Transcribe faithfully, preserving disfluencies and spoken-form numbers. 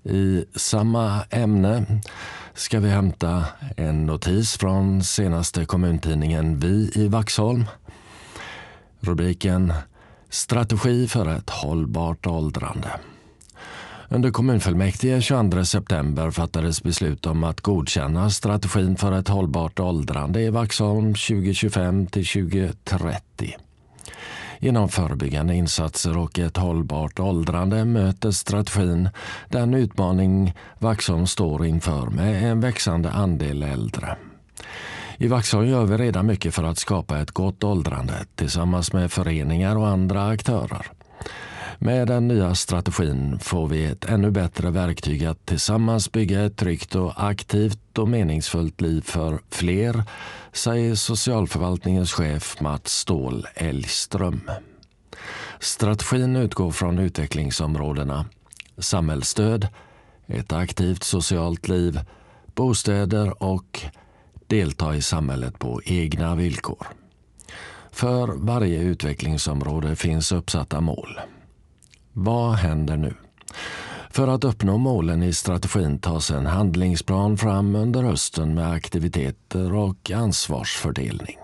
I samma ämne ska vi hämta en notis från senaste kommuntidningen Vi i Vaxholm. Rubriken Strategi för ett hållbart åldrande. Under kommunfullmäktige tjugoandra september fattades beslut om att godkänna strategin för ett hållbart åldrande i Vaxholm tjugo tjugofem till tjugo trettio. Genom förebyggande insatser och ett hållbart åldrande möter strategin den utmaning Vaxholm står inför med en växande andel äldre. I Vaxholm gör vi redan mycket för att skapa ett gott åldrande tillsammans med föreningar och andra aktörer. Med den nya strategin får vi ett ännu bättre verktyg att tillsammans bygga ett tryggt och aktivt och meningsfullt liv för fler, säger socialförvaltningens chef Mats Ståhl Älgström. Strategin utgår från utvecklingsområdena samhällsstöd, ett aktivt socialt liv, bostäder och delta i samhället på egna villkor. För varje utvecklingsområde finns uppsatta mål. Vad händer nu? För att uppnå målen i strategin tas en handlingsplan fram under hösten med aktiviteter och ansvarsfördelning.